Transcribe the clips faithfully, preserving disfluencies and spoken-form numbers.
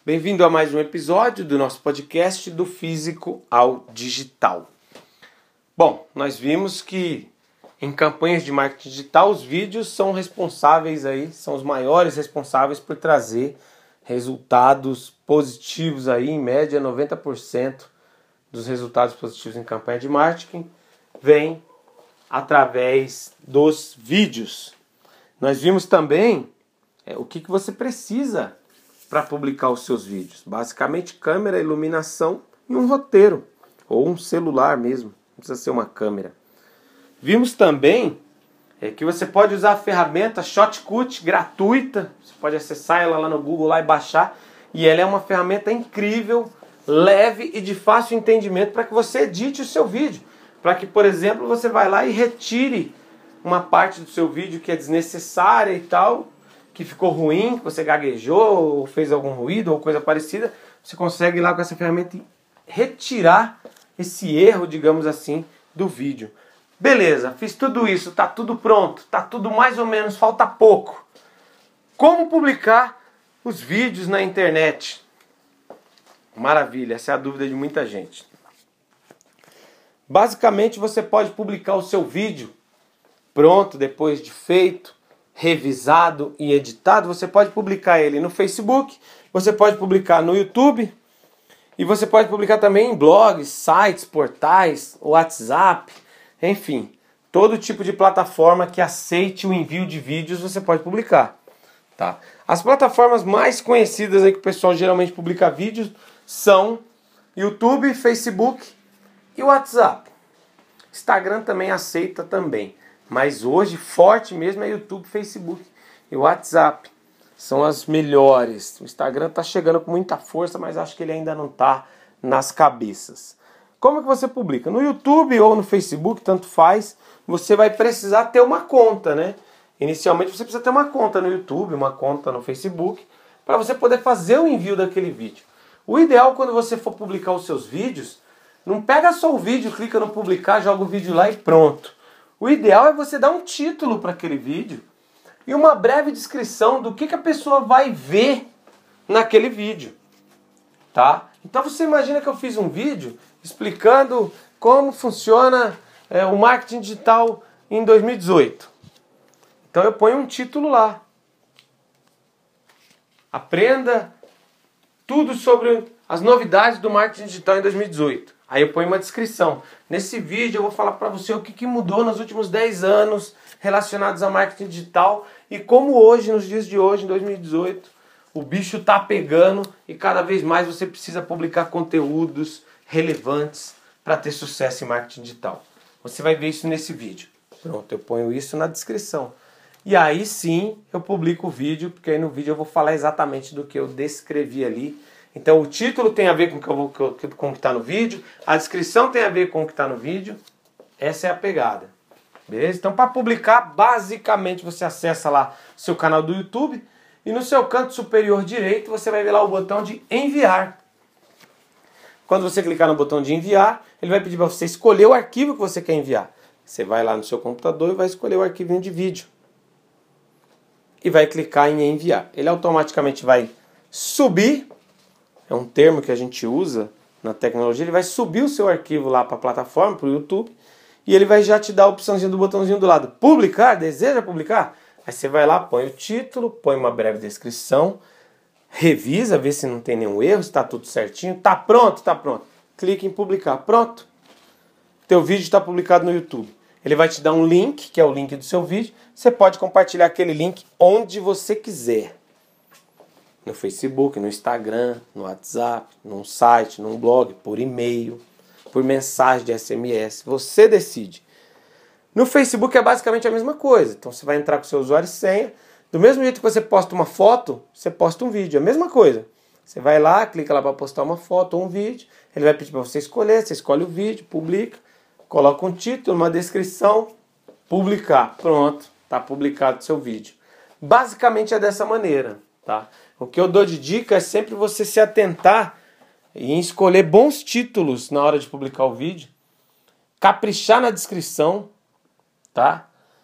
Bem-vindo a mais um episódio do nosso podcast do físico ao digital. Bom, nós vimos que em campanhas de marketing digital os vídeos são responsáveis aí, são os maiores responsáveis por trazer resultados positivos aí, em média noventa por cento dos resultados positivos em campanha de marketing vem através dos vídeos. Nós vimos também é, o que, que você precisa para publicar os seus vídeos. Basicamente câmera, iluminação e um roteiro, ou um celular mesmo, não precisa ser uma câmera. Vimos também é, que você pode usar a ferramenta Shotcut gratuita, você pode acessar ela lá no Google lá e baixar, e ela é uma ferramenta incrível, leve e de fácil entendimento para que você edite o seu vídeo. Para que, por exemplo, você vai lá e retire uma parte do seu vídeo que é desnecessária e tal, que ficou ruim, que você gaguejou, ou fez algum ruído, ou coisa parecida, você consegue ir lá com essa ferramenta e retirar esse erro, digamos assim, do vídeo. Beleza, fiz tudo isso, tá tudo pronto, tá tudo mais ou menos, falta pouco. Como publicar os vídeos na internet? Maravilha, essa é a dúvida de muita gente. Basicamente, você pode publicar o seu vídeo pronto, depois de feito, revisado e editado. Você pode publicar ele no Facebook, você pode publicar no YouTube e você pode publicar também em blogs, sites, portais, WhatsApp, enfim, todo tipo de plataforma que aceite o envio de vídeos você pode publicar, tá? As plataformas mais conhecidas aí que o pessoal geralmente publica vídeos são YouTube, Facebook e WhatsApp. Instagram também aceita também. Mas hoje, forte mesmo é YouTube, Facebook e WhatsApp. São as melhores. O Instagram está chegando com muita força, mas acho que ele ainda não está nas cabeças. Como que você publica? No YouTube ou no Facebook, tanto faz, você vai precisar ter uma conta, né? Inicialmente você precisa ter uma conta no YouTube, uma conta no Facebook, para você poder fazer o envio daquele vídeo. O ideal quando você for publicar os seus vídeos, não pega só o vídeo, clica no publicar, joga o vídeo lá e pronto. O ideal é você dar um título para aquele vídeo e uma breve descrição do que, que a pessoa vai ver naquele vídeo, tá? Então você imagina que eu fiz um vídeo explicando como funciona é, o marketing digital em dois mil e dezoito. Então eu ponho um título lá. Aprenda tudo sobre as novidades do marketing digital em dois mil e dezoito. Aí eu ponho uma descrição. Nesse vídeo eu vou falar para você o que, que mudou nos últimos dez anos relacionados a marketing digital e como hoje, nos dias de hoje, em dois mil e dezoito, o bicho está pegando e cada vez mais você precisa publicar conteúdos relevantes para ter sucesso em marketing digital. Você vai ver isso nesse vídeo. Pronto, eu ponho isso na descrição. E aí sim eu publico o vídeo, porque aí no vídeo eu vou falar exatamente do que eu descrevi ali. Então o título tem a ver com o que eu vou, com o que está no vídeo, a descrição tem a ver com o que está no vídeo. Essa é a pegada. Beleza? Então para publicar, basicamente você acessa lá o seu canal do YouTube e no seu canto superior direito você vai ver lá o botão de enviar. Quando você clicar no botão de enviar, ele vai pedir para você escolher o arquivo que você quer enviar. Você vai lá no seu computador e vai escolher o arquivinho de vídeo. E vai clicar em enviar. Ele automaticamente vai subir. É um termo que a gente usa na tecnologia. Ele vai subir o seu arquivo lá para a plataforma, para o YouTube. E ele vai já te dar a opçãozinha do botãozinho do lado. Publicar? Deseja publicar? Aí você vai lá, põe o título, põe uma breve descrição. Revisa, vê se não tem nenhum erro, se está tudo certinho. Tá pronto? Tá pronto. Clique em publicar. Pronto. Teu vídeo está publicado no YouTube. Ele vai te dar um link, que é o link do seu vídeo. Você pode compartilhar aquele link onde você quiser. No Facebook, no Instagram, no WhatsApp, num site, num blog, por e-mail, por mensagem de S M S. Você decide. No Facebook é basicamente a mesma coisa. Então você vai entrar com seu usuário e senha. Do mesmo jeito que você posta uma foto, você posta um vídeo. É a mesma coisa. Você vai lá, clica lá para postar uma foto ou um vídeo. Ele vai pedir para você escolher. Você escolhe o vídeo, publica. Coloca um título, uma descrição. Publicar. Pronto. Está publicado o seu vídeo. Basicamente é dessa maneira, tá? O que eu dou de dica é sempre você se atentar em escolher bons títulos na hora de publicar o vídeo, caprichar na descrição, tá?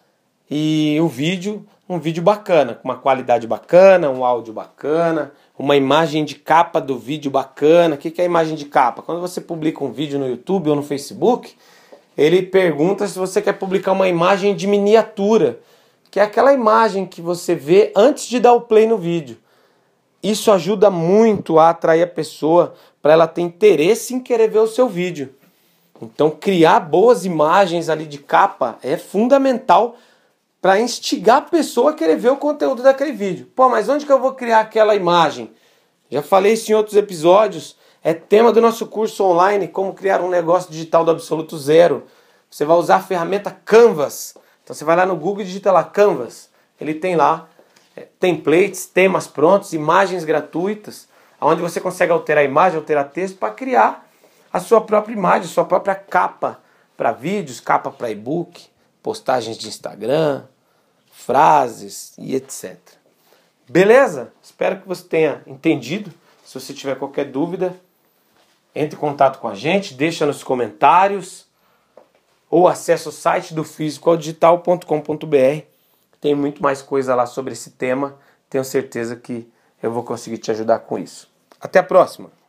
e o vídeo, um vídeo bacana, com uma qualidade bacana, um áudio bacana, uma imagem de capa do vídeo bacana. O que é a imagem de capa? Quando você publica um vídeo no YouTube ou no Facebook, ele pergunta se você quer publicar uma imagem de miniatura, que é aquela imagem que você vê antes de dar o play no vídeo. Isso ajuda muito a atrair a pessoa para ela ter interesse em querer ver o seu vídeo. Então, criar boas imagens ali de capa é fundamental para instigar a pessoa a querer ver o conteúdo daquele vídeo. Pô, mas onde que eu vou criar aquela imagem? Já falei isso em outros episódios. É tema do nosso curso online, como criar um negócio digital do absoluto zero. Você vai usar a ferramenta Canvas. Então você vai lá no Google e digita lá Canvas. Ele tem lá é, templates, temas prontos, imagens gratuitas, onde você consegue alterar a imagem, alterar texto para criar a sua própria imagem, a sua própria capa para vídeos, capa para e-book, postagens de Instagram, frases e etcétera. Beleza? Espero que você tenha entendido. Se você tiver qualquer dúvida, entre em contato com a gente, deixa nos comentários ou acesse o site do físico ao digital ponto com ponto b r. Tem muito mais coisa lá sobre esse tema. Tenho certeza que eu vou conseguir te ajudar com isso. Até a próxima!